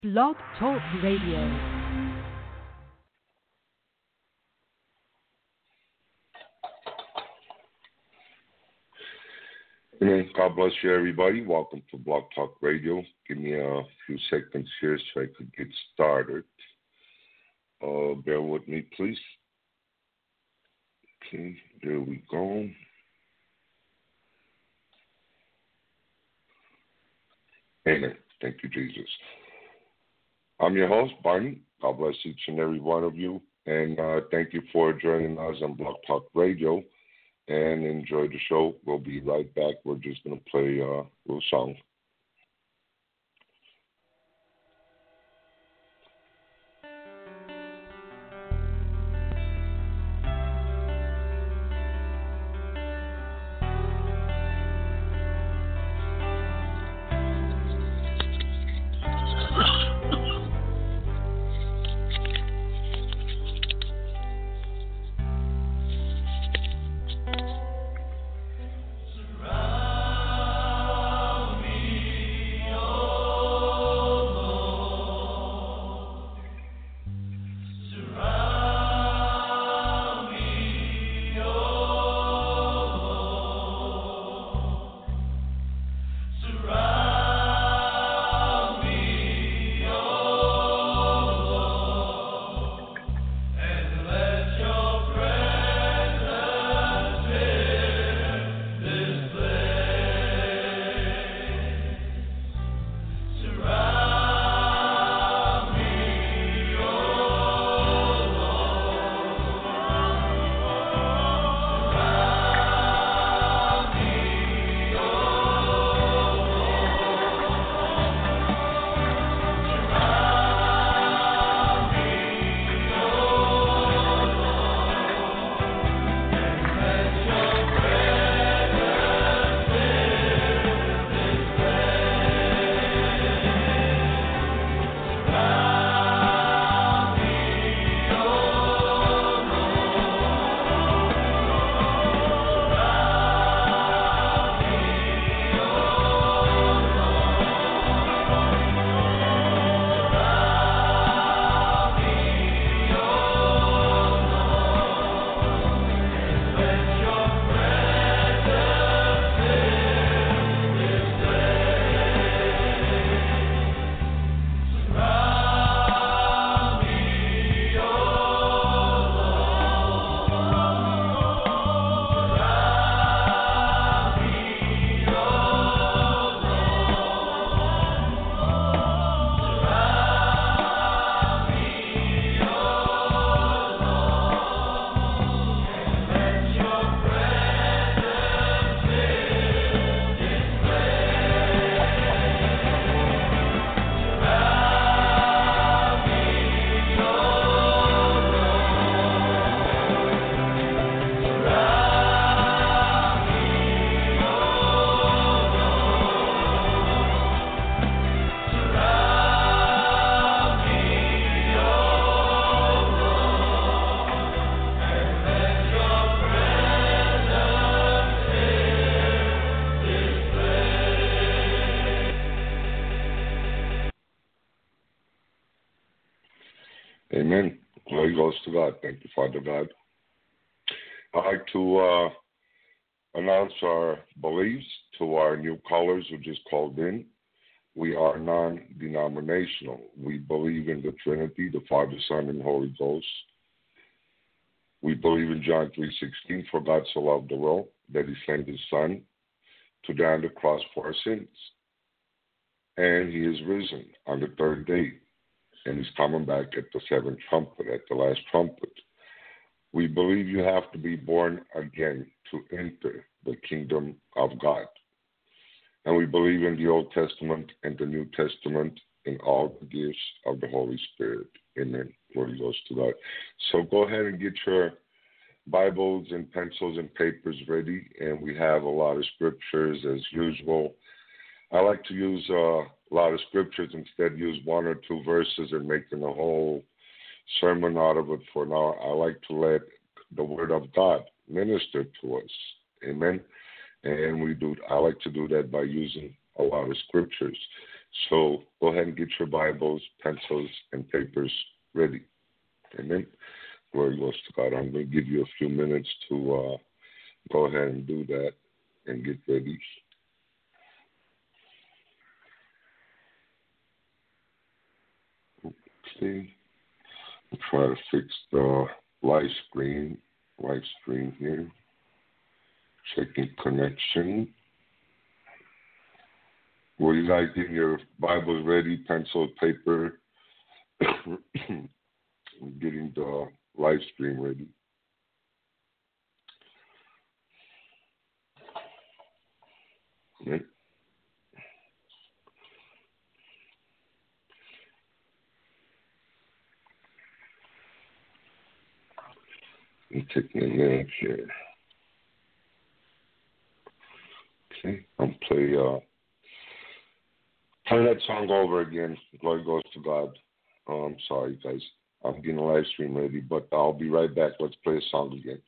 Blog Talk Radio. God bless you, everybody. Welcome to Blog Talk Radio. Give me a few seconds here so I could get started. Bear with me, please. Okay, there we go. Amen. Thank you, Jesus. I'm your host, Barney. God bless each and every one of you. And thank you for joining us on Blog Talk Radio. And enjoy the show. We'll be right back. We're just going to play a little song. Amen. Glory goes to God. Thank you, Father God. I'd like to announce our beliefs to our new callers who just called in. We are non-denominational. We believe in the Trinity, the Father, Son, and Holy Ghost. We believe in John 3:16, for God so loved the world that he sent his Son to die on the cross for our sins. And he is risen on the third day. And he's coming back at the seventh trumpet, at the last trumpet. We believe you have to be born again to enter the kingdom of God. And we believe in the Old Testament and the New Testament and all the gifts of the Holy Spirit. Amen. Glory goes to God. So go ahead and get your Bibles and pencils and papers ready. And we have a lot of scriptures as usual. I like to use a lot of scriptures, instead use one or two verses and making a whole sermon out of it for now. I like to let the Word of God minister to us. Amen. And I like to do that by using a lot of scriptures. So go ahead and get your Bibles, pencils, and papers ready. Amen. Glory goes to God. I'm going to give you a few minutes to go ahead and do that and get ready. Okay. I'll try to fix the live stream here. Checking connection. Well, you guys getting your Bibles ready, pencil, paper, getting the live stream ready. Okay. I'm taking a minute here. Okay, I'm play that song over again. Glory goes to God. I'm sorry, guys. I'm getting a live stream ready, but I'll be right back. Let's play a song again.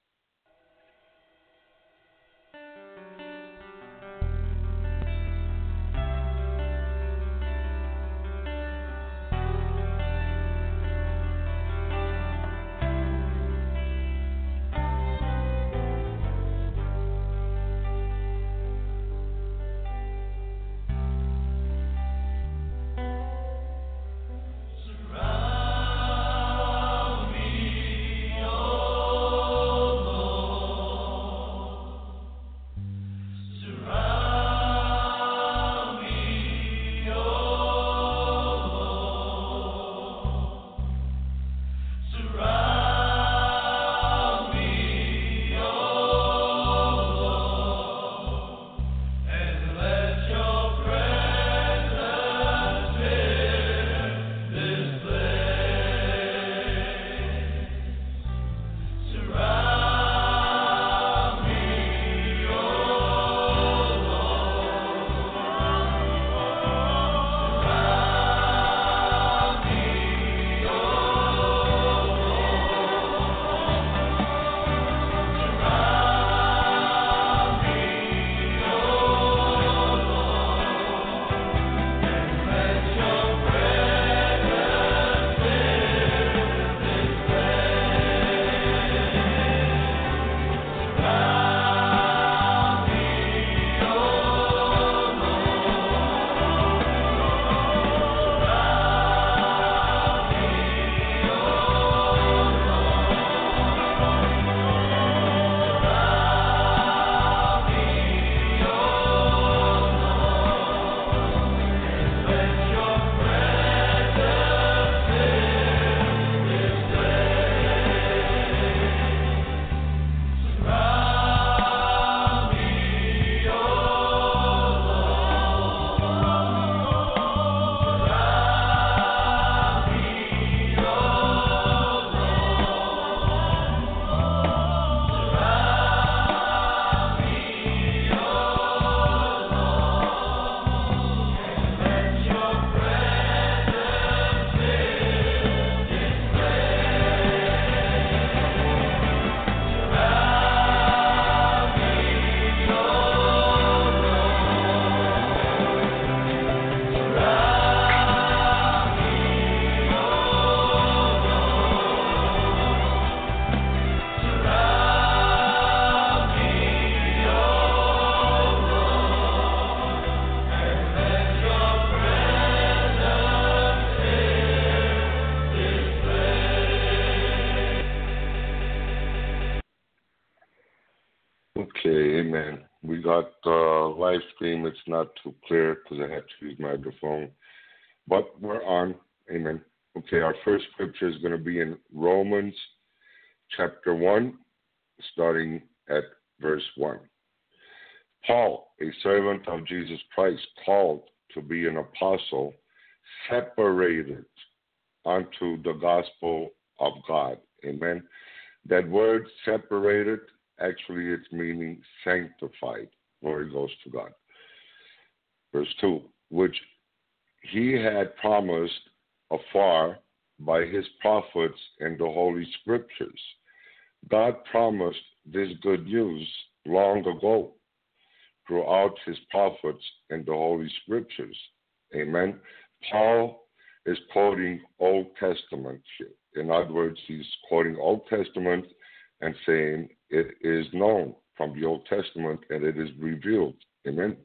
Okay, amen. We got live stream. It's not too clear because I had to use my microphone, but we're on. Amen. Okay, our first scripture is going to be in Romans chapter 1, starting at verse 1. Paul, a servant of Jesus Christ, called to be an apostle, separated unto the gospel of God. Amen. That word separated, actually it's meaning sanctified. Glory goes to God. Verse 2, which he had promised afar by his prophets in the Holy Scriptures. God promised this good news long ago throughout his prophets in the Holy Scriptures. Amen. Paul is quoting Old Testament here. In other words, he's quoting Old Testament and saying it is known from the Old Testament and it is revealed. Amen.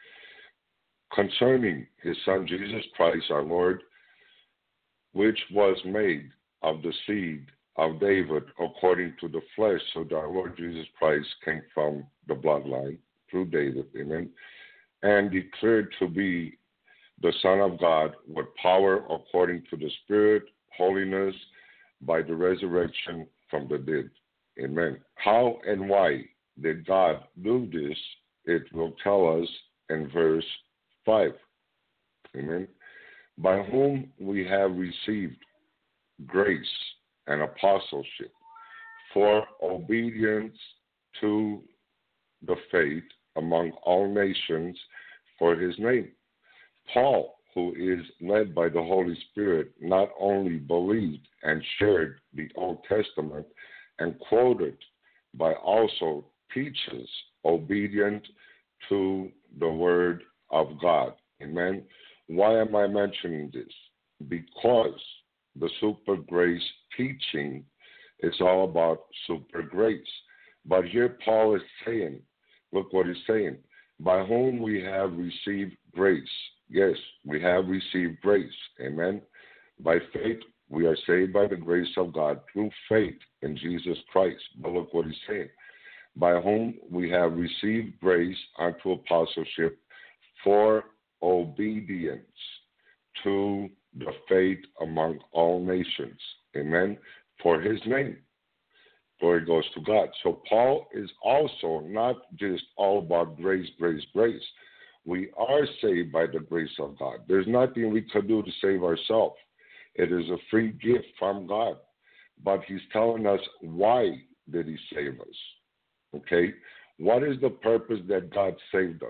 Concerning his son Jesus Christ, our Lord, which was made of the seed of David according to the flesh. So that our Lord Jesus Christ came from the bloodline through David. Amen. And declared to be the Son of God with power according to the Spirit, holiness, by the resurrection from the dead. Amen. How and why did God do this? It will tell us in verse 5. Amen. By whom we have received grace and apostleship for obedience to the faith among all nations for his name. Paul, who is led by the Holy Spirit, not only believed and shared the Old Testament and quoted, but also teaches obedient to the Word of God. Amen. Why am I mentioning this? Because the super grace teaching is all about super grace. But here Paul is saying, look what he's saying, by whom we have received grace. Yes, we have received grace. Amen. By faith, we are saved by the grace of God through faith in Jesus Christ. But look what he's saying. By whom we have received grace unto apostleship for obedience to the faith among all nations. Amen. For his name. Glory goes to God. So Paul is also not just all about grace, grace, grace. We are saved by the grace of God. There's nothing we could do to save ourselves. It is a free gift from God. But he's telling us why did he save us. Okay? What is the purpose that God saved us?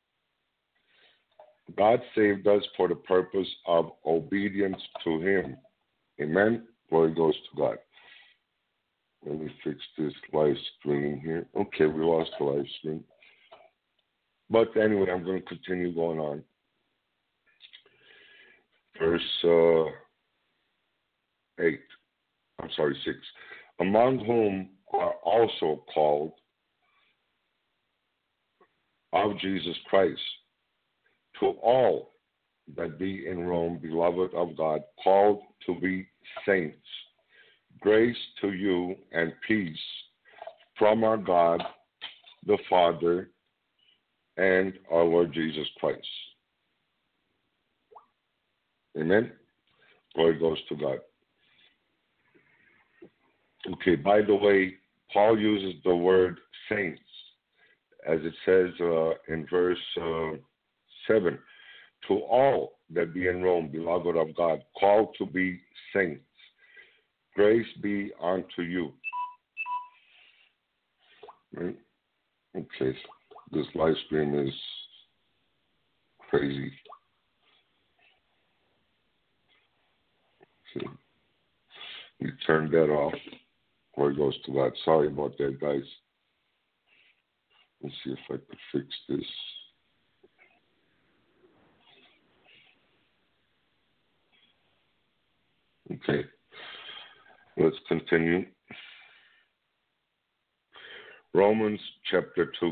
God saved us for the purpose of obedience to him. Amen? Glory goes to God. Let me fix this live stream here. Okay, we lost the live stream. But anyway, I'm going to continue going on. Verse 6. Among whom are also called of Jesus Christ, to all that be in Rome, beloved of God, called to be saints. Grace to you and peace from our God, the Father, and our Lord Jesus Christ. Amen? Glory goes to God. Okay, by the way, Paul uses the word saints, as it says in verse 7. To all that be in Rome, beloved of God, called to be saints. Grace be unto you. Right? Okay, this live stream is crazy. Okay. We turned that off. Glory goes to God. Sorry about that, guys. Let's see if I could fix this. Okay. Let's continue. Romans chapter 2,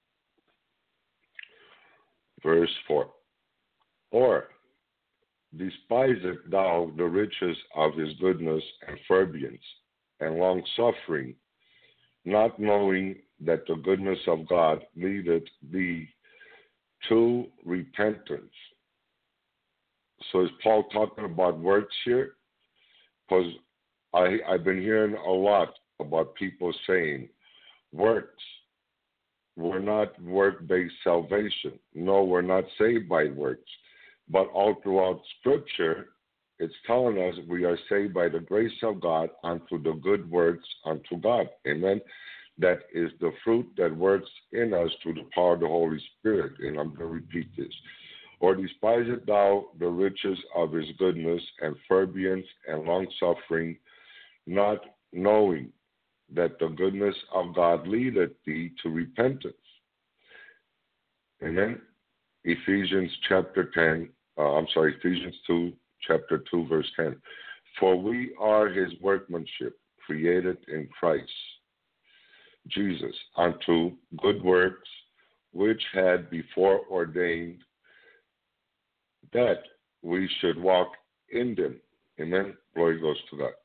verse 4. Or despisest thou the riches of his goodness and forbearance and long-suffering, not knowing that the goodness of God leadeth thee to repentance. So is Paul talking about works here? Because I've been hearing a lot about people saying works. We're not work-based salvation. No, we're not saved by works. But all throughout Scripture, it's telling us we are saved by the grace of God unto the good works unto God. Amen. That is the fruit that works in us through the power of the Holy Spirit. And I'm going to repeat this. Or despisest thou the riches of his goodness and forbearance and long-suffering, not knowing that the goodness of God leadeth thee to repentance. Amen. Ephesians chapter 10, Ephesians 2, chapter 2, verse 10. For we are his workmanship, created in Christ Jesus, unto good works, which had before ordained that we should walk in them. Amen. Glory goes to God.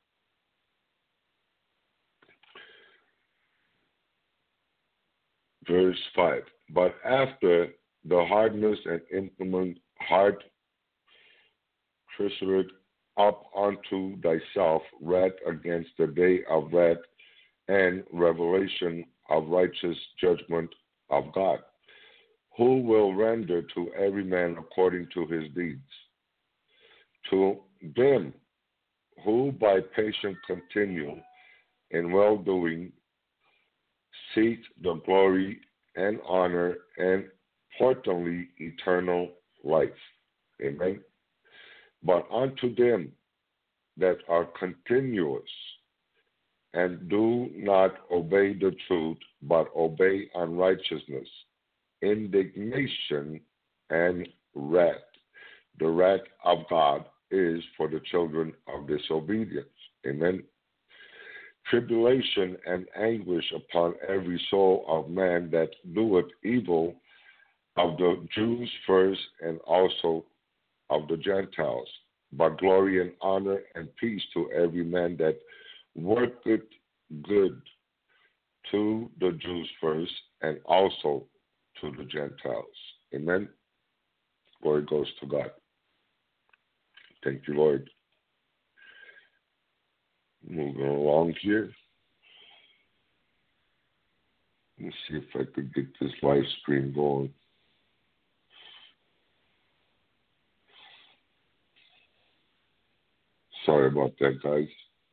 Verse 5. But after the hardness and implement heart treasured up unto thyself wrath against the day of wrath and revelation of righteous judgment of God, who will render to every man according to his deeds. To them who by patience continue in well-doing seek the glory and honor and importantly eternal life. Amen. But unto them that are continuous and do not obey the truth, but obey unrighteousness, indignation and wrath. The wrath of God is for the children of disobedience. Amen. Tribulation and anguish upon every soul of man that doeth evil, of the Jews first and also of the Gentiles, but glory and honor and peace to every man that worketh good, to the Jews first and also to the Gentiles. Amen. Glory goes to God. Thank you, Lord. Moving along here. Let me see if I could get this live stream going. Sorry about that, guys.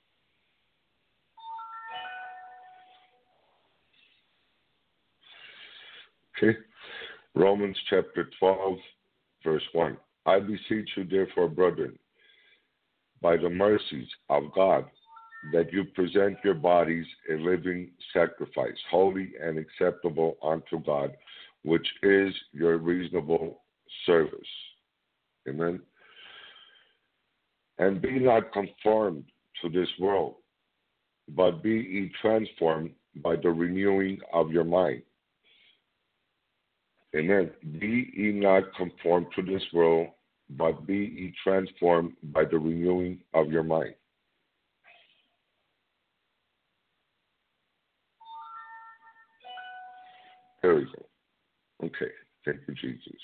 Okay. Romans chapter 12, verse 1. I beseech you, therefore, brethren, by the mercies of God, that you present your bodies a living sacrifice, holy and acceptable unto God, which is your reasonable service. Amen. And be not conformed to this world, but be ye transformed by the renewing of your mind. Amen. Be ye not conformed to this world, but be ye transformed by the renewing of your mind. There we go. Okay. Thank you, Jesus.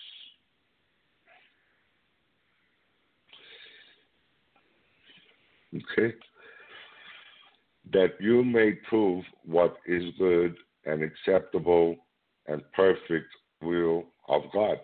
Okay. That you may prove what is good and acceptable and perfect will of God.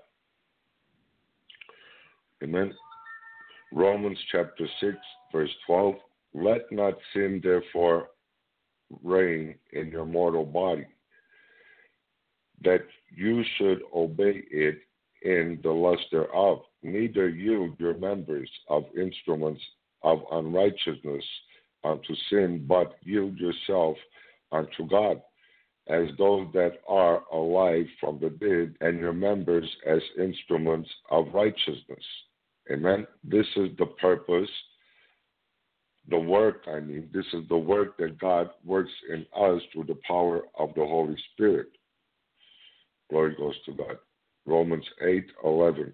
Amen. Romans chapter 6, verse 12. Let not sin therefore reign in your mortal body, that you should obey it in the lust thereof. Neither yield your members of instruments of unrighteousness unto sin, but yield yourself unto God, as those that are alive from the dead, and your members as instruments of righteousness. Amen. This is the purpose, this is the work that God works in us through the power of the Holy Spirit. Glory goes to God. Romans 8:11.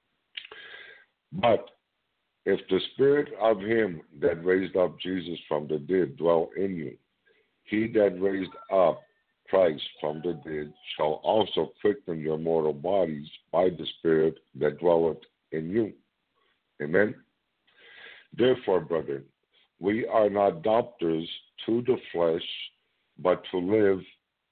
But if the spirit of him that raised up Jesus from the dead dwell in you, he that raised up Christ from the dead shall also quicken your mortal bodies by the Spirit that dwelleth in you. Amen. Therefore, brethren, we are not doctors to the flesh, but live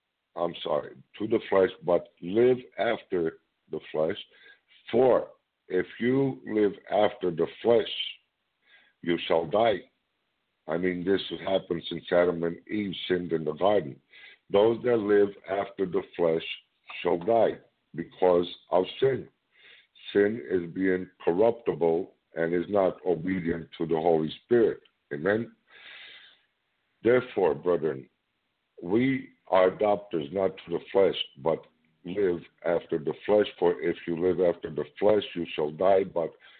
after the flesh. For if you live after the flesh, you shall die. This happened since Adam and Eve sinned in the garden. Those that live after the flesh shall die because of sin. Sin is being corruptible and is not obedient to the Holy Spirit. Amen. Therefore, brethren, we are doctors not to the flesh, but live after the flesh. For if you live after the flesh, you shall die. But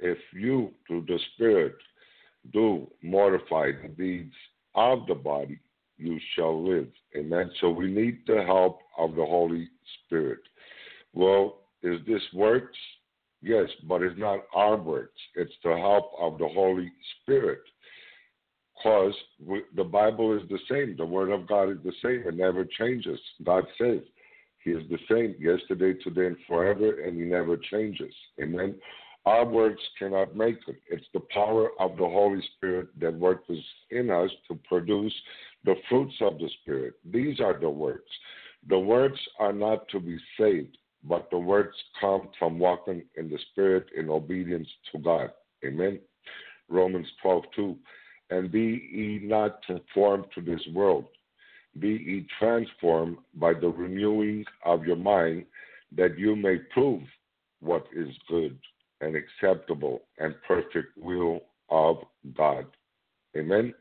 if you, through the Spirit, do mortify the deeds of the body, you shall live. Amen. So we need the help of the Holy Spirit. Well, is this works? Yes, but it's not our works. It's the help of the Holy Spirit. Because the Bible is the same. The Word of God is the same. It never changes. God says He is the same yesterday, today, and forever, and He never changes. Amen. Our works cannot make it. It's the power of the Holy Spirit that works in us to produce the fruits of the Spirit. These are the works. The works are not to be saved, but the works come from walking in the Spirit in obedience to God. Amen. Romans 12:2. And be ye not conformed to this world. Be ye transformed by the renewing of your mind, that you may prove what is good and acceptable and perfect will of God. Amen.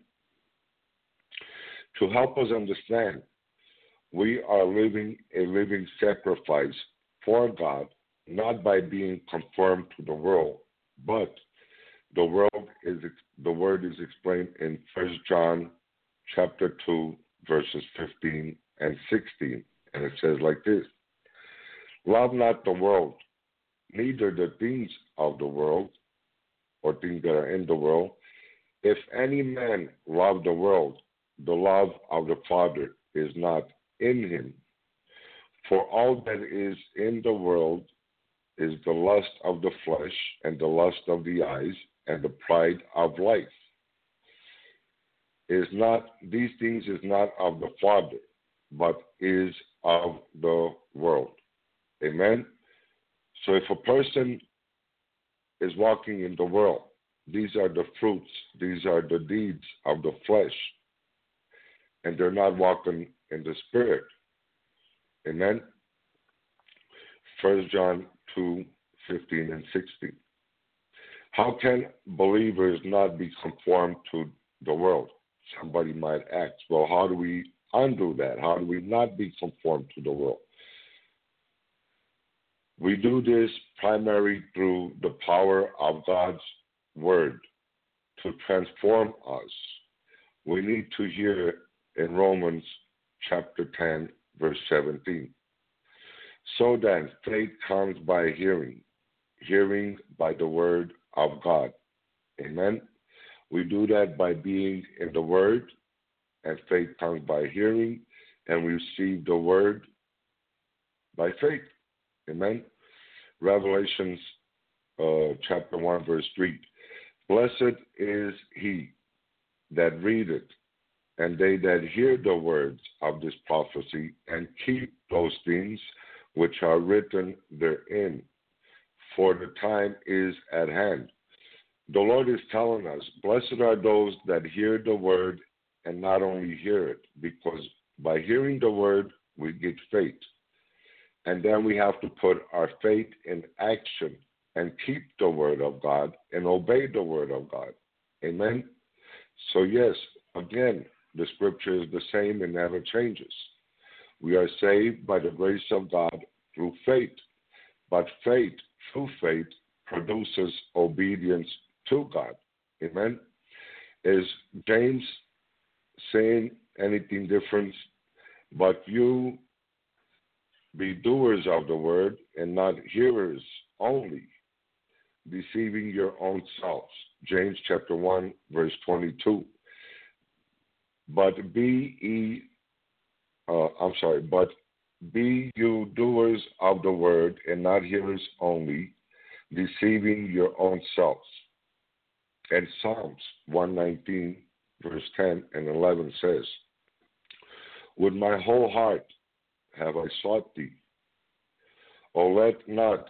To help us understand, we are living a living sacrifice for God, not by being conformed to the world, but the word is explained in 1 John chapter 2, verses 15 and 16. And it says like this: Love not the world, neither the things of the world, or things that are in the world. If any man love the world, the love of the Father is not in him. For all that is in the world is the lust of the flesh, and the lust of the eyes, and the pride of life. These things is not of the Father, but is of the world. Amen? So if a person is walking in the world, these are the fruits, these are the deeds of the flesh, and they're not walking in the Spirit. Amen? 1 John 2, 15 and 16. How can believers not be conformed to the world? Somebody might ask, well, how do we undo that? How do we not be conformed to the world? We do this primarily through the power of God's Word to transform us. We need to hear in Romans chapter 10, verse 17. So then, faith comes by hearing, hearing by the Word of God. Amen. We do that by being in the Word, and faith comes by hearing, and we receive the Word by faith. Amen. Revelations chapter 1, verse 3. Blessed is he that readeth, and they that hear the words of this prophecy, and keep those things which are written therein, for the time is at hand. The Lord is telling us, blessed are those that hear the word and not only hear it, because by hearing the word, we get faith. And then we have to put our faith in action and keep the word of God and obey the word of God. Amen? So yes, again, the scripture is the same and never changes. We are saved by the grace of God through faith. But faith, through faith, produces obedience to God. Amen? Is James saying anything different? But you be doers of the word and not hearers only, deceiving your own selves. James chapter 1, verse 22. But be you doers of the word and not hearers only, deceiving your own selves. And Psalms 119, verse 10 and 11 says, with my whole heart have I sought thee. O let me not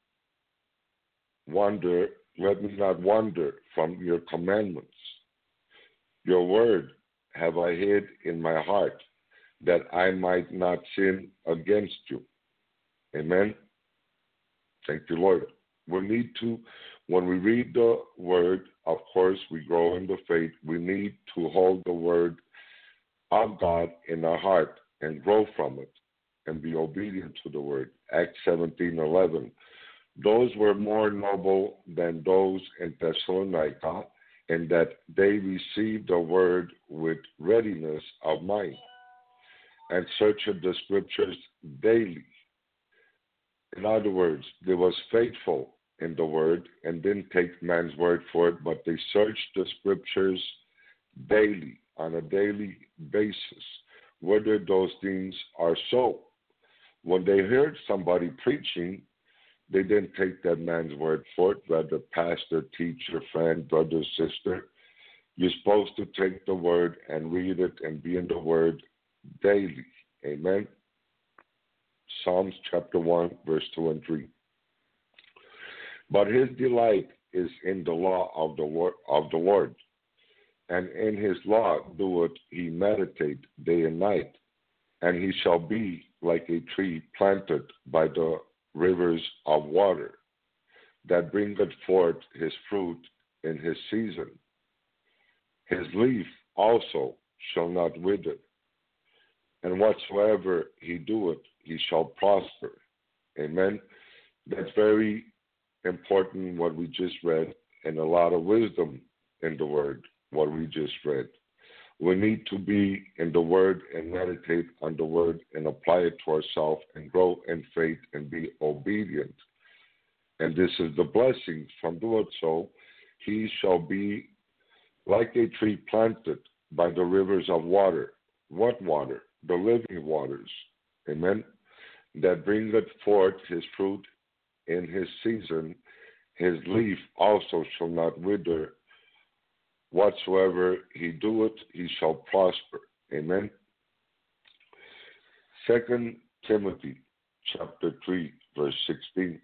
wander from your commandments. Your word have I hid in my heart, that I might not sin against you. Amen. Thank you, Lord. We need to, when we read the word, of course, we grow in the faith. We need to hold the word of God in our heart and grow from it and be obedient to the word. Acts 17:11. Those were more noble than those in Thessalonica, in that they received the word with readiness of mind, and searched the scriptures daily. In other words, they was faithful in the word and didn't take man's word for it, but they searched the scriptures daily, on a daily basis, whether those things are so. When they heard somebody preaching, they didn't take that man's word for it, whether pastor, teacher, friend, brother, sister. You're supposed to take the word and read it and be in the word daily. Amen. Psalms chapter 1, verse 2 and 3. But his delight is in the law of the Lord, and in his law doeth he meditate day and night, and he shall be like a tree planted by the rivers of water, that bringeth forth his fruit in his season. His leaf also shall not wither, and whatsoever he doeth, he shall prosper. Amen. That's very important, what we just read, and a lot of wisdom in the word, what we just read. We need to be in the word and meditate on the word and apply it to ourselves and grow in faith and be obedient. And this is the blessing from doing so. He shall be like a tree planted by the rivers of water. What water? The living waters. Amen. That bringeth forth his fruit in his season. His leaf also shall not wither. Whatsoever he doeth, he shall prosper. Amen. 2 Timothy chapter 3, verse 16.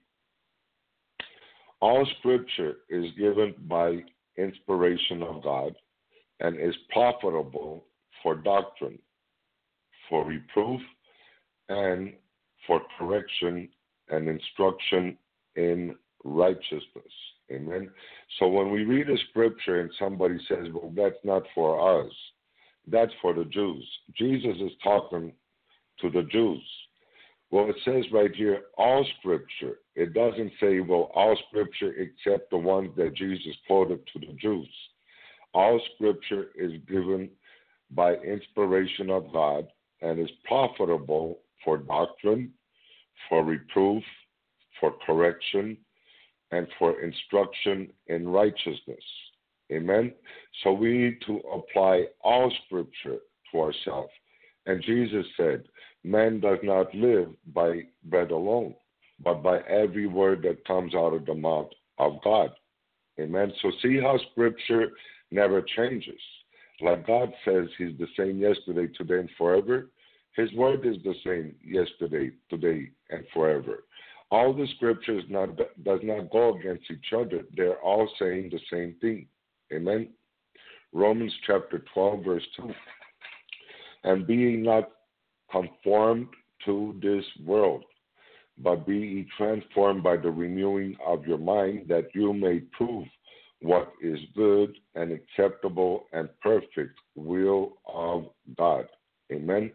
All scripture is given by inspiration of God and is profitable for doctrine, for reproof, and for correction and instruction in righteousness. Amen. So when we read a scripture and somebody says, well, that's not for us, that's for the Jews. Jesus is talking to the Jews. Well, it says right here, all scripture. It doesn't say, well, all scripture except the ones that Jesus quoted to the Jews. All scripture is given by inspiration of God and is profitable for doctrine, for reproof, for correction, and for instruction in righteousness. Amen? So we need to apply all scripture to ourselves. And Jesus said, man does not live by bread alone, but by every word that comes out of the mouth of God. Amen? So see how scripture never changes. Like God says he's the same yesterday, today, and forever. His word is the same yesterday, today, and forever. All the scriptures does not go against each other. They're all saying the same thing. Amen? Romans chapter 12, verse 2. And be ye not conformed to this world, but be ye transformed by the renewing of your mind, that you may prove what is good and acceptable and perfect will of God. Amen?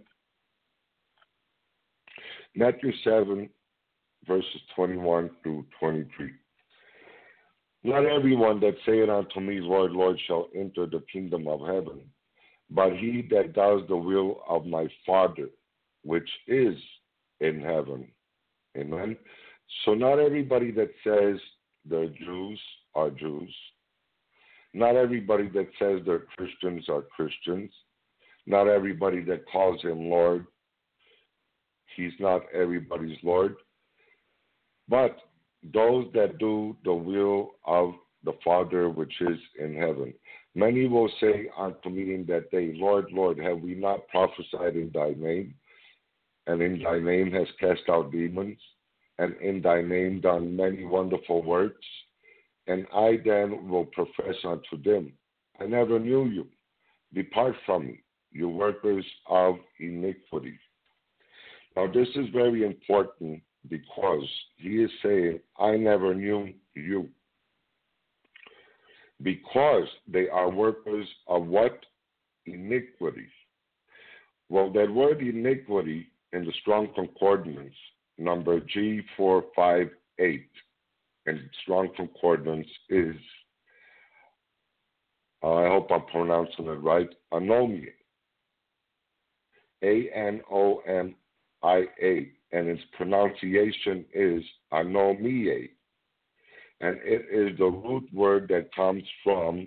Matthew 7, verses 21 through 23. Not everyone that saith unto me, Lord, Lord, shall enter the kingdom of heaven, but he that does the will of my Father, which is in heaven. Amen. So not everybody that says they're Jews are Jews. Not everybody that says they're Christians are Christians. Not everybody that calls him Lord, he's not everybody's Lord. But those that do the will of the Father which is in heaven. Many will say unto me in that day, Lord, Lord, have we not prophesied in thy name? And in thy name has cast out demons? And in thy name done many wonderful works? And I then will profess unto them, I never knew you. Depart from me, you workers of iniquity. Now this is very important, because he is saying, I never knew you. Because they are workers of what? Iniquity. Well, that word iniquity in the Strong Concordance, number G458, and Strong Concordance is, I hope I'm pronouncing it right, anomia. Anomia, and its pronunciation is anomie. And it is the root word that comes from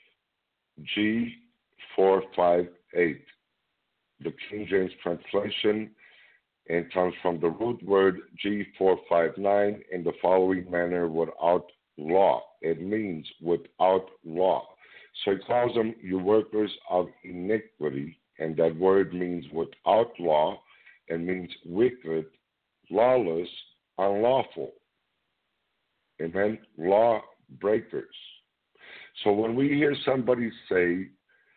G458. The King James translation, and comes from the root word G459 in the following manner: without law. It means without law. So he calls them you workers of iniquity, and that word means without law and means wicked, lawless, unlawful. Amen? Law breakers. So when we hear somebody say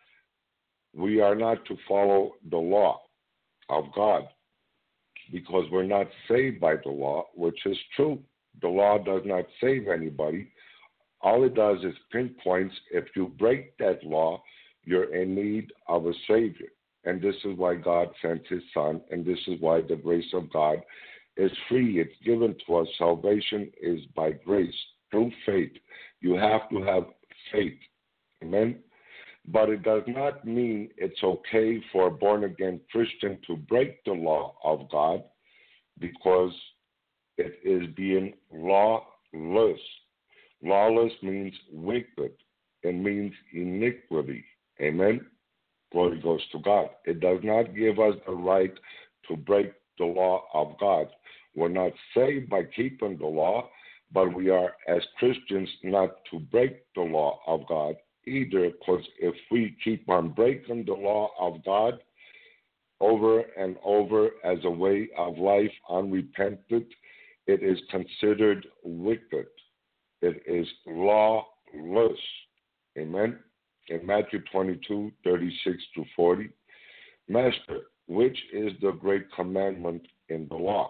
we are not to follow the law of God because we're not saved by the law, which is true. The law does not save anybody. All it does is pinpoints if you break that law, you're in need of a Savior. And this is why God sent His Son, and this is why the grace of God is free. It's given to us. Salvation is by grace, through faith. You have to have faith. Amen? But it does not mean it's okay for a born-again Christian to break the law of God, because it is being lawless. Lawless means wicked. It means iniquity. Amen? Glory goes to God. It does not give us the right to break the law of God. We're not saved by keeping the law, but we are, as Christians, not to break the law of God either, because if we keep on breaking the law of God over and over as a way of life, unrepented, it is considered wicked. It is lawless. Amen? In Matthew 22, 36-40, Master, which is the great commandment in the law?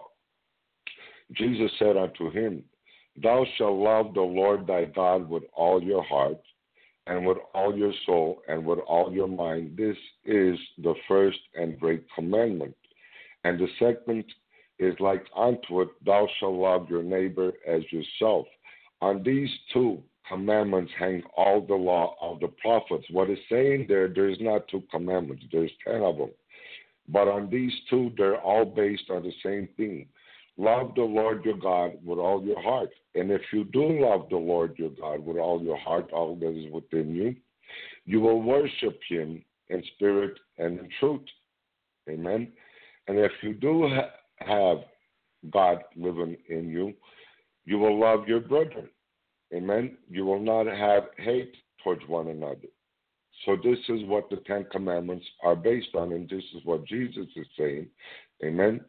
Jesus said unto him, Thou shalt love the Lord thy God with all your heart, and with all your soul, and with all your mind. This is the first and great commandment. And the second is like unto it, Thou shalt love your neighbor as yourself. On these two commandments hang all the law of the prophets. What it's saying there's not two commandments, there's 10 of them. But on these two, they're all based on the same thing. Love the Lord your God with all your heart. And if you do love the Lord your God with all your heart, all that is within you, you will worship Him in spirit and in truth. Amen? And if you do have God living in you, you will love your brethren. Amen? You will not have hate towards one another. So this is what the 10 Commandments are based on, and this is what Jesus is saying. Amen?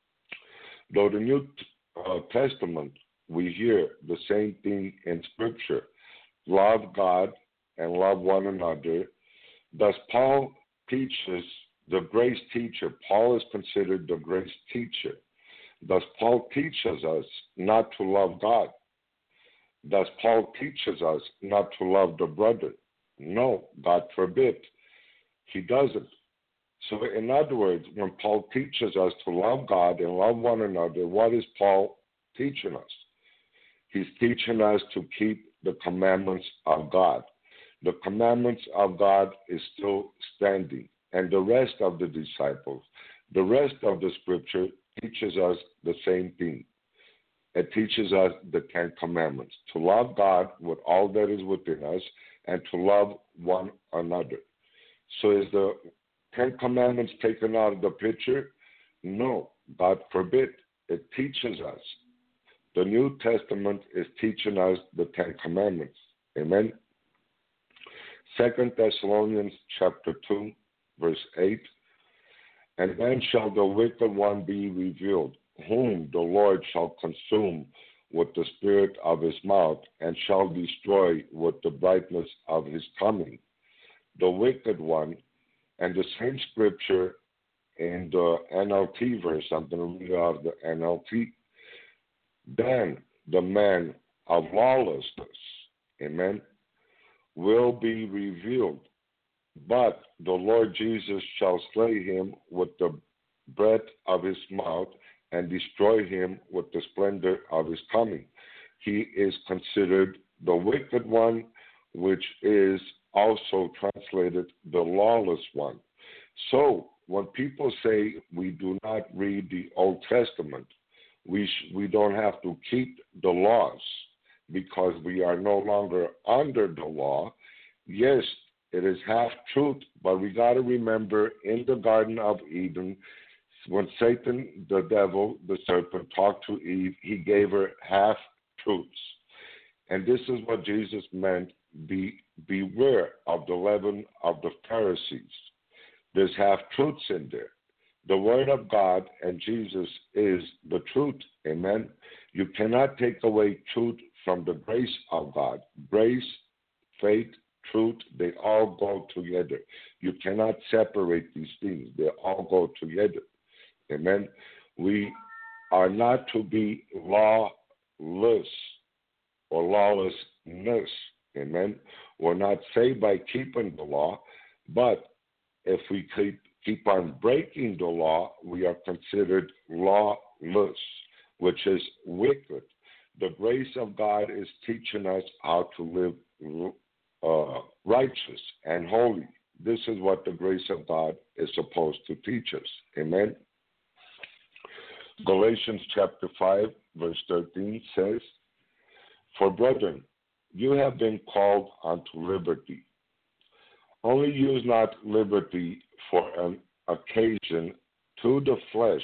Though the New Testament, we hear the same thing in Scripture. Love God and love one another. Thus Paul teaches, the grace teacher. Paul is considered the grace teacher. Thus Paul teaches us not to love God. Thus Paul teaches us not to love the brother. No, God forbid. He doesn't. So in other words, when Paul teaches us to love God and love one another, what is Paul teaching us? He's teaching us to keep the commandments of God. The commandments of God is still standing. And the rest of the disciples, the rest of the Scripture teaches us the same thing. It teaches us the 10 Commandments, to love God with all that is within us and to love one another. So is the 10 Commandments taken out of the picture? No, God forbid. It teaches us. The New Testament is teaching us the 10 Commandments. Amen? 2 Thessalonians chapter 2, verse 8. And then shall the wicked one be revealed, whom the Lord shall consume with the spirit of his mouth, and shall destroy with the brightness of his coming. The wicked one, and the same scripture in the NLT verse, I'm going to read out the NLT. Then the man of lawlessness, amen, will be revealed, but the Lord Jesus shall slay him with the breath of his mouth and destroy him with the splendor of his coming. he is considered the wicked one, which is also translated the lawless one. So when people say we do not read the Old Testament, we don't have to keep the laws because we are no longer under the law. Yes, it is half truth, but we got to remember in the Garden of Eden, when Satan, the devil, the serpent, talked to Eve, he gave her half truths. And this is what Jesus meant, beware of the leaven of the Pharisees. There's half truths in there. The Word of God and Jesus is the truth. Amen. You cannot take away truth from the grace of God. Grace, faith, truth, they all go together. You cannot separate these things. They all go together. Amen. We are not to be lawless or lawlessness. Amen. We're not saved by keeping the law, but if we keep on breaking the law, we are considered lawless, which is wicked. The grace of God is teaching us how to live righteous and holy. This is what the grace of God is supposed to teach us. Amen. Galatians chapter 5, verse 13 says, "For brethren, you have been called unto liberty. Only use not liberty for an occasion to the flesh,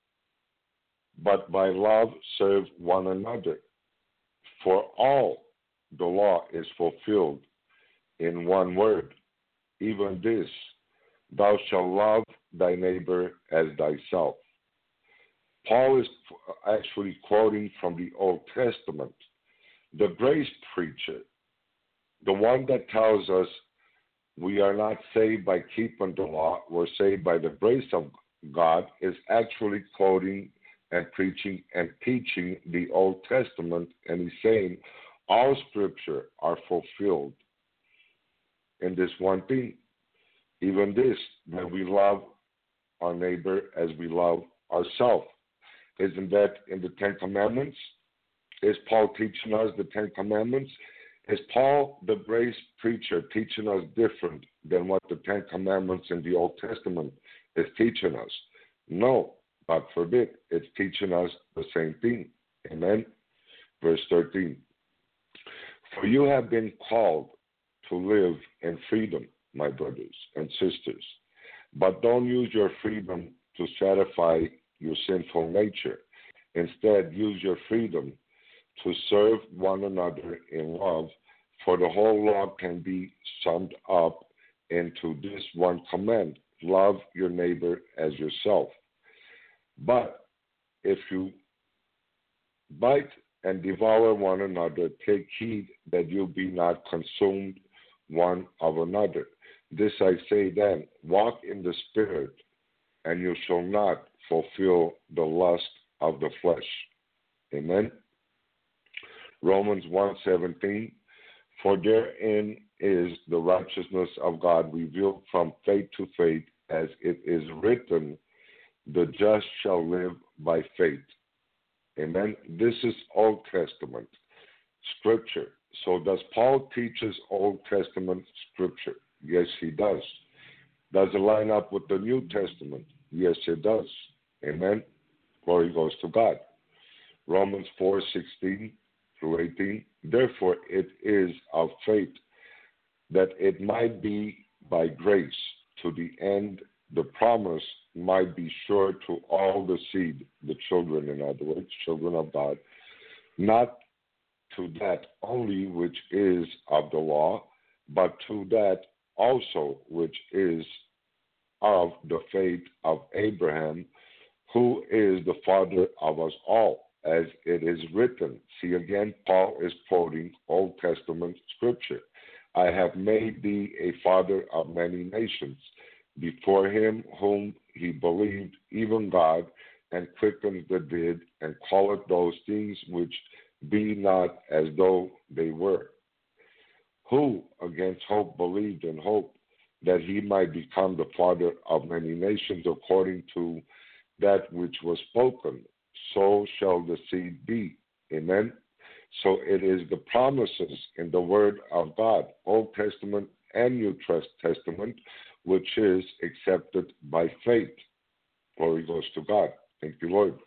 but by love serve one another. For all the law is fulfilled in one word, even this, thou shalt love thy neighbor as thyself." Paul is actually quoting from the Old Testament. The grace preacher, the one that tells us we are not saved by keeping the law, we're saved by the grace of God, is actually quoting and preaching and teaching the Old Testament, and he's saying all scripture are fulfilled in this one thing, even this, that we love our neighbor as we love ourselves. Isn't that in the Ten Commandments? Is Paul teaching us the Ten Commandments? Is Paul, the grace preacher, teaching us different than what the Ten Commandments in the Old Testament is teaching us? No, God forbid. It's teaching us the same thing. Amen. Verse 13. "For you have been called to live in freedom, my brothers and sisters. But don't use your freedom to satisfy your sinful nature. Instead, use your freedom to serve one another in love, for the whole law can be summed up into this one command: love your neighbor as yourself. But if you bite and devour one another, take heed that you be not consumed one of another. This I say then, walk in the Spirit, and you shall not fulfill the lust of the flesh." Amen. Romans 1:17, "For therein is the righteousness of God revealed from faith to faith, as it is written, the just shall live by faith." Amen. This is Old Testament scripture. So does Paul teach us Old Testament scripture? Yes, he does. Does it line up with the New Testament? Yes, it does. Amen. Glory goes to God. Romans 4:16 through 18. "Therefore it is of faith, that it might be by grace, to the end the promise might be sure to all the seed," the children, in other words, children of God, "not to that only which is of the law, but to that also which is of the faith of Abraham, who is the father of us all, as it is written." See again, Paul is quoting Old Testament scripture. "I have made thee a father of many nations, before him whom he believed, even God, and quickened the dead, and calleth those things which be not as though they were. Who against hope believed in hope, that he might become the father of many nations, according to that which was spoken, so shall the seed be." Amen. So it is the promises in the Word of God, Old Testament and New Testament, which is accepted by faith. Glory goes to God. Thank you, Lord.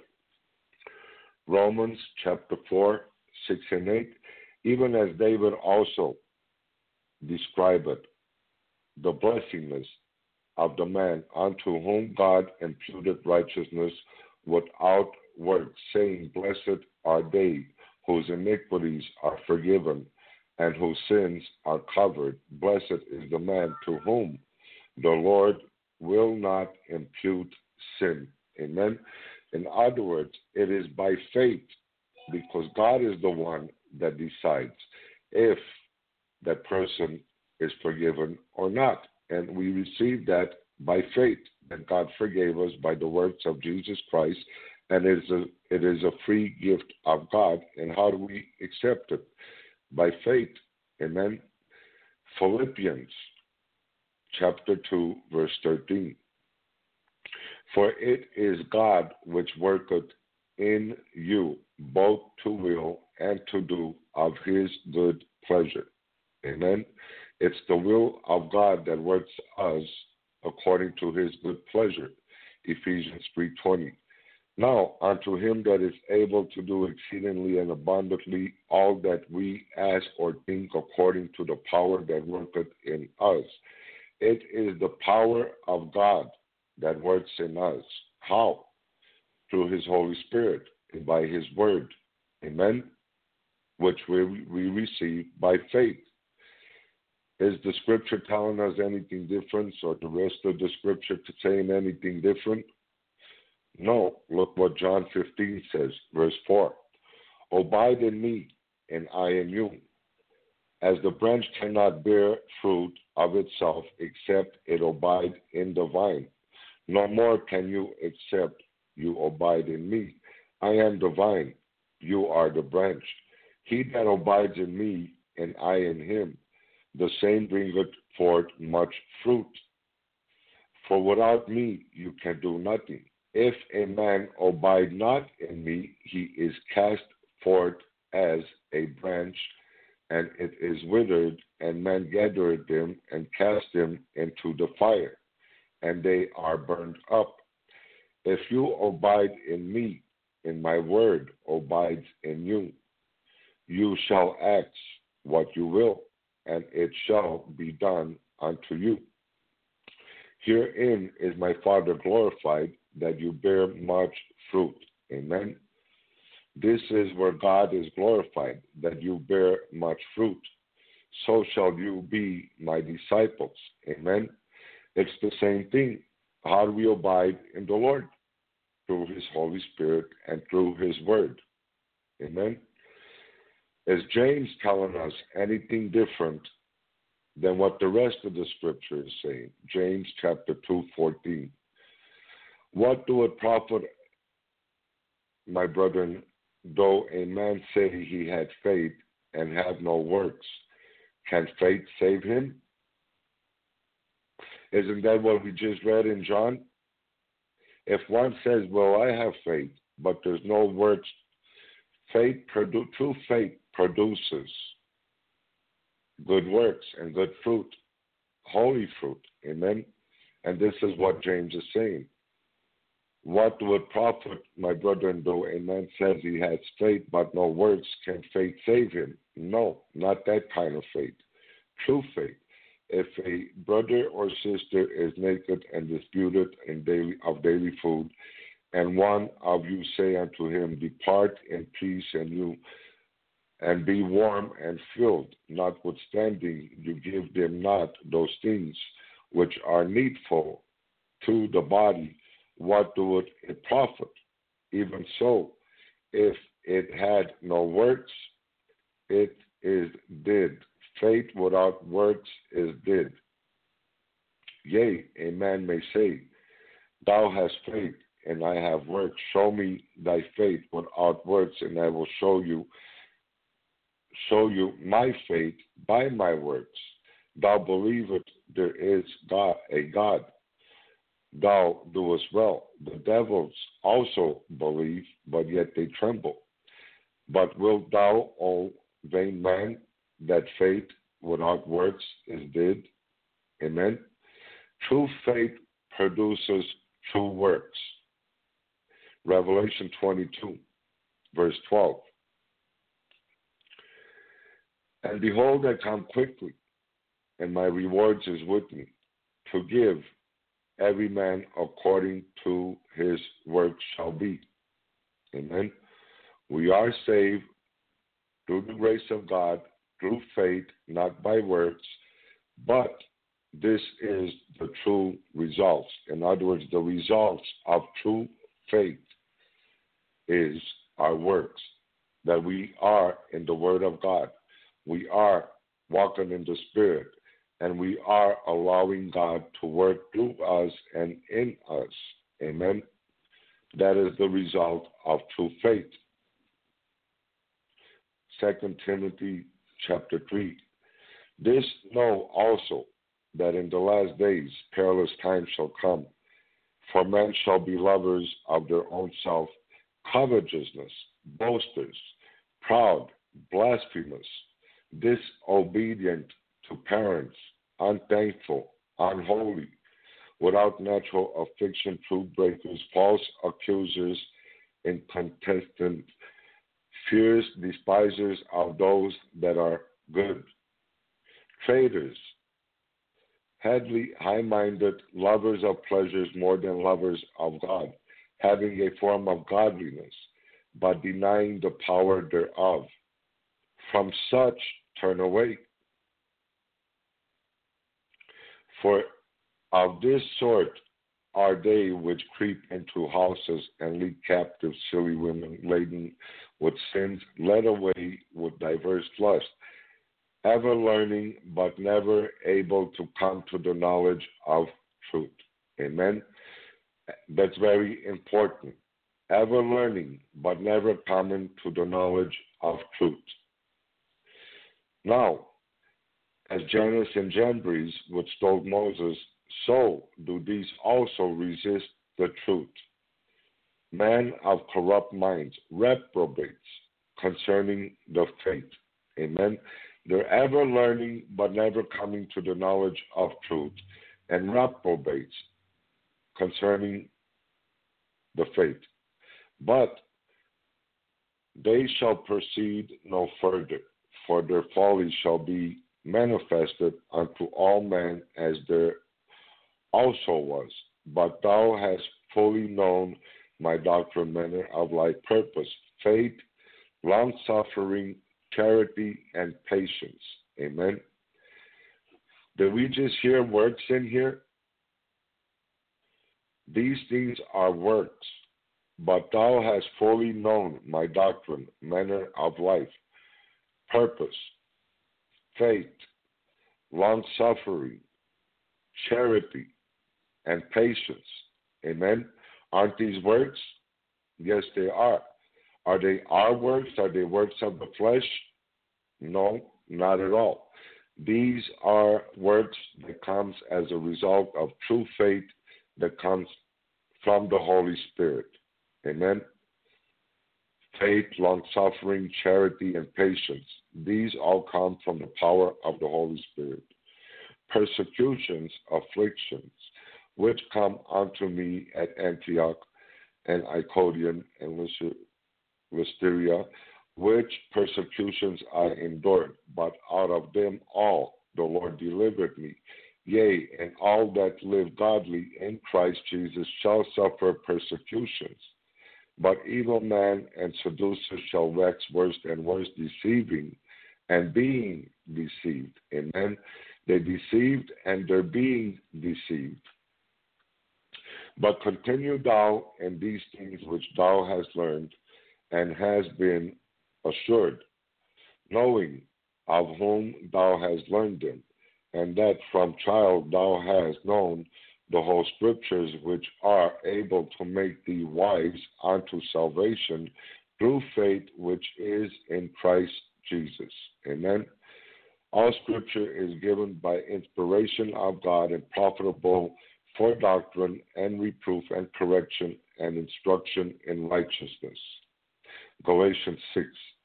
Romans chapter 4, 6 and 8, even as David also described the blessedness of the man unto whom God imputed righteousness without works, saying, blessed are they whose iniquities are forgiven and whose sins are covered. Blessed is the man to whom the Lord will not impute sin. Amen. In other words, it is by faith, because God is the one that decides if that person is forgiven or not. And we receive that by faith, that God forgave us by the works of Jesus Christ, and it is a free gift of God. And how do we accept it? By faith. Amen. Philippians chapter 2, verse 13. For it is God which worketh in you both to will and to do of his good pleasure. Amen. It's the will of God that works us according to his good pleasure. Ephesians 3:20. Now unto him that is able to do exceedingly and abundantly all that we ask or think, according to the power that worketh in us. It is the power of God that works in us. How? Through his Holy Spirit and by his word. Amen. Which we receive by faith. Is the scripture telling us anything different, or the rest of the scripture saying anything different? No. Look what John 15 says, verse 4. Abide in me, and I in you. As the branch cannot bear fruit of itself except it abide in the vine, no more can you except you abide in me. I am the vine, you are the branch. He that abides in me, and I in him, the same bringeth forth much fruit. For without me you can do nothing. If a man abide not in me, he is cast forth as a branch, and it is withered, and men gather them and cast them into the fire, and they are burned up. If you abide in me, and my word abides in you, you shall ask what you will, and it shall be done unto you. Herein is my Father glorified, that you bear much fruit. Amen. This is where God is glorified, that you bear much fruit. So shall you be my disciples. Amen. It's the same thing. How do we abide in the Lord? Through his Holy Spirit and through his word. Amen. Is James telling us anything different than what the rest of the scripture is saying? James chapter 2:14. What do it profit, my brethren, though a man say he had faith and have no works? Can faith save him? Isn't that what we just read in John? If one says, well, I have faith, but there's no works, true faith produces good works and good fruit, holy fruit. Amen. And this is what James is saying. What would profit, my brethren, though a man says he has faith but no works? Can faith save him? No, not that kind of faith. True faith. If a brother or sister is naked and disputed of daily food, and one of you say unto him, depart in peace, and be warm and filled, notwithstanding you give them not those things which are needful to the body, what doeth it profit? Even so, if it had no works, it is dead. Faith without works is dead. Yea, a man may say, thou hast faith, and I have works. Show me thy faith without works, and I will show you my faith by my works. Thou believest there is a God. Thou doest well. The devils also believe, but yet they tremble. But wilt thou, O vain man, that faith without works is dead? Amen. True faith produces true works. Revelation 22, verse 12. And behold, I come quickly, and my rewards is with me, to give every man according to his work shall be. Amen. We are saved through the grace of God, through faith, not by works, but this is the true results. In other words, the results of true faith is our works, that we are in the Word of God. We are walking in the Spirit, and we are allowing God to work through us and in us. Amen. That is the result of true faith. 2 Timothy chapter 3. This know also, that in the last days perilous times shall come. For men shall be lovers of their own self, covetousness, boasters, proud, blasphemous, disobedient to parents, unthankful, unholy, without natural affection, truth breakers, false accusers, incontestant, fierce despisers of those that are good, traitors, headly, high-minded, lovers of pleasures more than lovers of God, having a form of godliness, but denying the power thereof. From such turn away. For of this sort are they which creep into houses and lead captive silly women laden with sins, led away with diverse lusts, ever learning, but never able to come to the knowledge of truth. Amen. That's very important. Ever learning, but never coming to the knowledge of truth. Now, as Jannes and Jambres withstood Moses, so do these also resist the truth. Men of corrupt minds, reprobates concerning the faith. Amen. They're ever learning, but never coming to the knowledge of truth, and reprobates concerning the faith. But they shall proceed no further, for their folly shall be manifested unto all men, as there also was. But thou hast fully known my doctrine, manner of life, purpose, faith, long-suffering, charity, and patience. Amen. Did we just hear works in here? These things are works. But thou hast fully known my doctrine, manner of life, purpose, faith, long-suffering, charity, and patience. Amen. Aren't these works? Yes, they are. Are they our works? Are they works of the flesh? No, not at all. These are works that comes as a result of true faith that comes from the Holy Spirit. Amen. Faith, long-suffering, charity, and patience. These all come from the power of the Holy Spirit. Persecutions, afflictions, which come unto me at Antioch and Iconium and Lystra, which persecutions I endured, but out of them all the Lord delivered me. Yea, and all that live godly in Christ Jesus shall suffer persecutions. But evil men and seducers shall wax worse and worse, deceiving and being deceived. Amen. They deceived and they're being deceived. But continue thou in these things which thou hast learned and hast been assured, knowing of whom thou hast learned them, and that from child thou hast known the whole scriptures, which are able to make thee wise unto salvation through faith which is in Christ Jesus. Amen. All scripture is given by inspiration of God and profitable for doctrine and reproof and correction and instruction in righteousness. Galatians 6.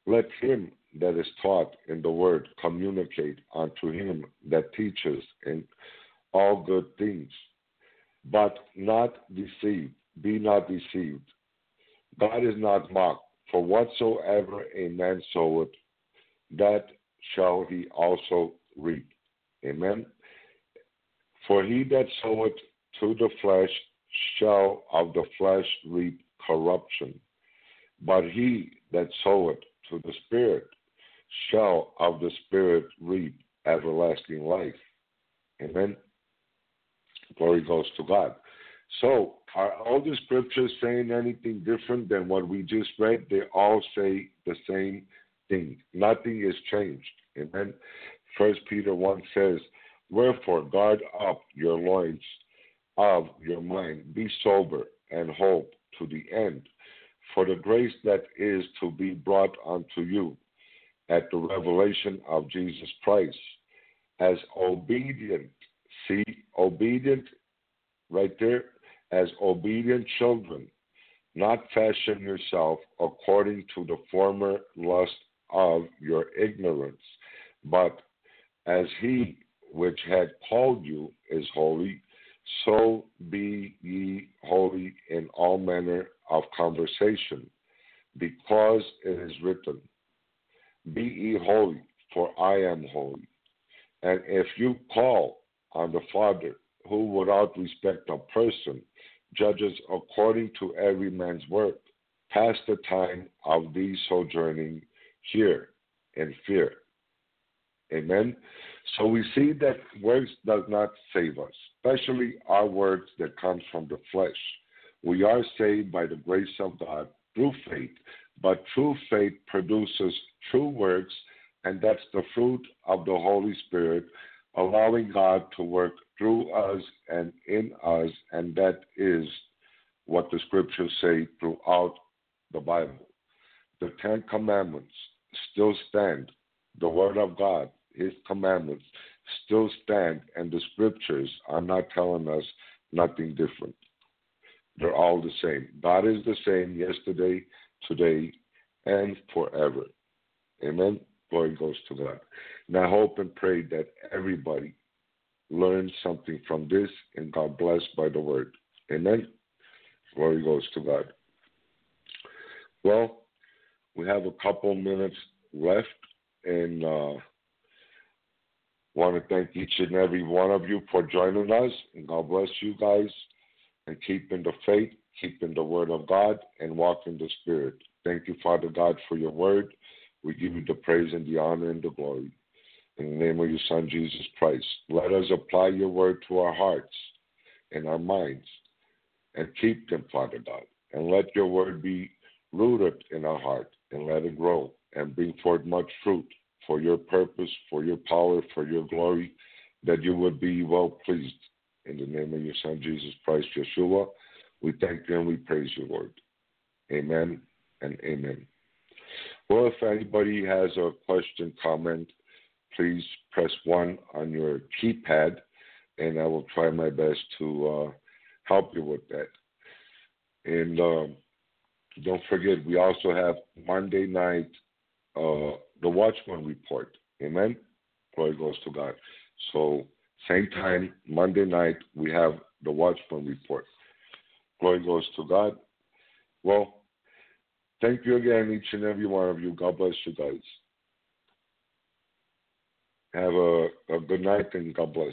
Let him that is taught in the word communicate unto him that teaches in all good things. But not deceived, be not deceived. God is not mocked, for whatsoever a man soweth, that shall he also reap. Amen. For he that soweth to the flesh shall of the flesh reap corruption, but he that soweth to the Spirit shall of the Spirit reap everlasting life. Amen. Glory goes to God. So, are all the scriptures saying anything different than what we just read? They all say the same thing. Nothing is changed. Amen. 1 Peter 1 says, wherefore guard up your loins of your mind, be sober, and hope to the end, for the grace that is to be brought unto you at the revelation of Jesus Christ, as obedient, see, obedient right there, as obedient children, not fashion yourself according to the former lust of your ignorance, but as he which had called you is holy, so be ye holy in all manner of conversation, because it is written, be ye holy, for I am holy. And if you call on the Father, who without respect of person judges according to every man's work, pass the time of these sojourning here in fear. Amen. So we see that works does not save us, especially our works that comes from the flesh. We are saved by the grace of God through faith, but true faith produces true works, and that's the fruit of the Holy Spirit, allowing God to work through us and in us, and that is what the scriptures say throughout the Bible. The Ten Commandments still stand. The Word of God, His commandments, still stand, and the scriptures are not telling us nothing different. They're all the same. God is the same yesterday, today, and forever. Amen. Glory goes to God. And I hope and pray that everybody learns something from this and got blessed by the word. Amen. Glory goes to God. Well, we have a couple minutes left, and want to thank each and every one of you for joining us, and God bless you guys, and keep in the faith, keep in the word of God, and walk in the Spirit. Thank you, Father God, for your word. We give you the praise and the honor and the glory. In the name of your Son, Jesus Christ, let us apply your word to our hearts and our minds and keep them, Father God. And let your word be rooted in our heart and let it grow and bring forth much fruit for your purpose, for your power, for your glory, that you would be well pleased. In the name of your Son, Jesus Christ, Yeshua, we thank you and we praise your Lord. Amen and amen. Well, if anybody has a question, comment, please press 1 on your keypad, and I will try my best to help you with that. And don't forget, we also have Monday night, the Watchman Report. Amen? Glory goes to God. So, same time, Monday night, we have the Watchman Report. Glory goes to God. Well, thank you again, each and every one of you. God bless you guys. Have a good night, and God bless.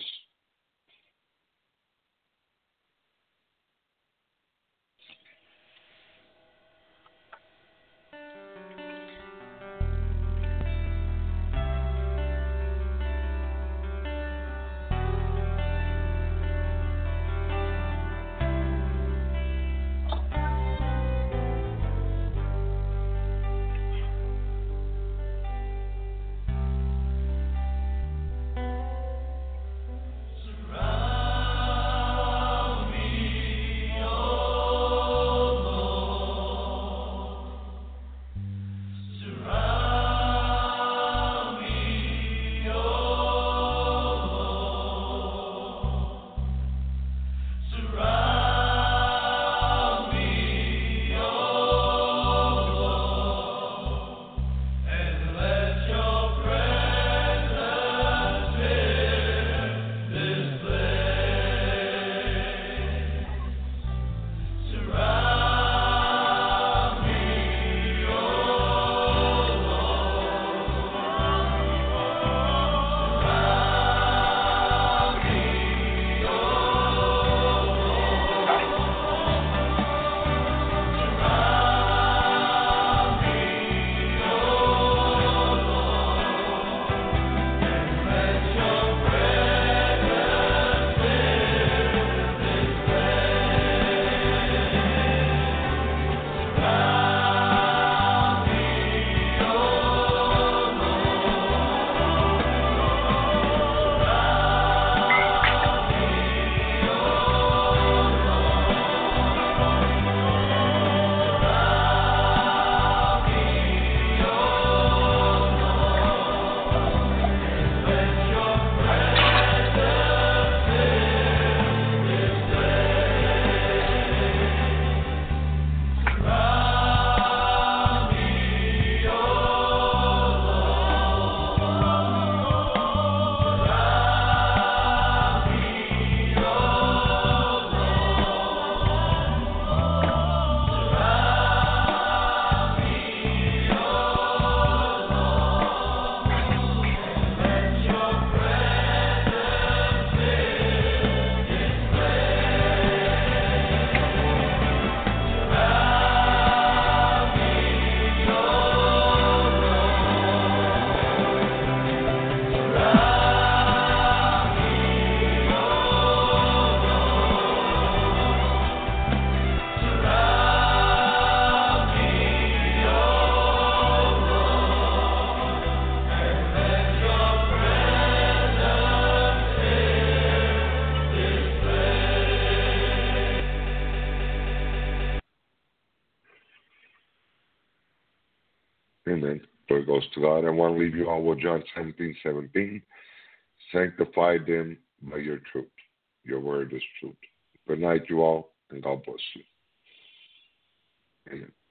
Amen. Glory goes to God. I want to leave you all with John 17:17. Sanctify them by your truth. Your word is truth. Good night, you all, and God bless you. Amen.